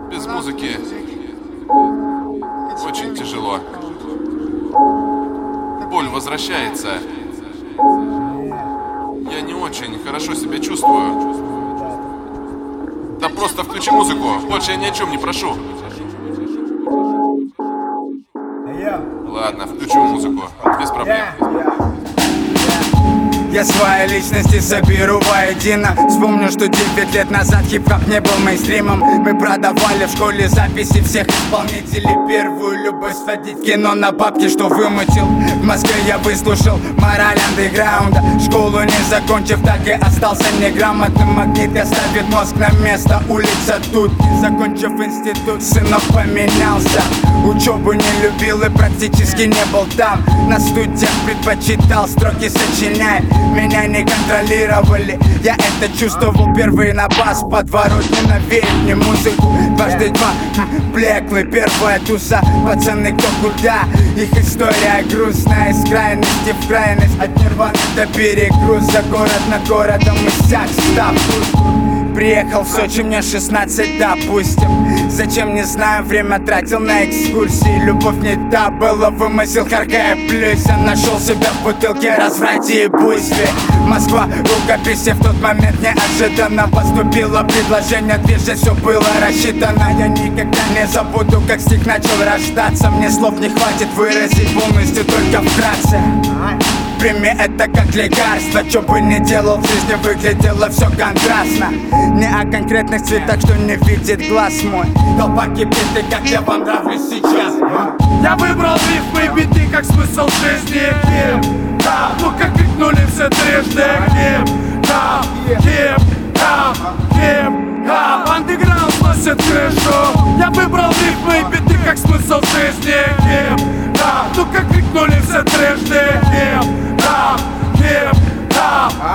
Без музыки очень тяжело. Боль возвращается. Я не очень хорошо себя чувствую. Да просто включи музыку. Больше я ни о чем не прошу. Ладно, включу музыку. Без проблем. Я свои личности соберу воедино. Вспомню, что 9 лет назад хип-хоп не был мейнстримом. Мы продавали в школе записи всех исполнителей. Первую любовь сводить в кино на бабки, что вымутил. В Москве я выслушал мораль андеграунда. Школу не закончив, так и остался неграмотным. Магнит оставит мозг на место. Улица тут, не закончив институт, сынок поменялся. Учебу не любил и практически не был там. На студиях предпочитал строки сочинять. Меня не контролировали, я это чувствовал. Первый на бас, подворотни навеет мне музыку. Дважды два, блеклый, первая туса. Пацаны кто куда, их история грустная. Из крайности в крайность, от Нирваны до перегруз. За город на городом и сяк став. Приехал в Сочи, мне 16, допустим. Зачем, не знаю, время тратил на экскурсии. Любовь не та была, вымысел, харкая плюся. Нашел себя в бутылке, разврате и буйстве. Москва, рукописи, в тот момент неожиданно поступило предложение. Движение, все было рассчитано. Я никогда не забуду, как стих начал рождаться. Мне слов не хватит выразить полностью, только вкратце. Прими это как лекарство. Что бы ни делал в жизни, выглядело все контрастно. Не о конкретных цветах, что не видит глаз мой. Толпа кипит, и как я вам нравлюсь сейчас. Я выбрал рифмы и биты как смысл жизни. Хип-хоп, ну как крикнули все трижды. Хип-хоп, хип-хоп, хип-хоп. Андеграунд сносит крышу. Я выбрал рифмы и биты как смысл жизни. Хип-хоп, ну как крикнули все трижды. Хип-хоп, хип-хоп,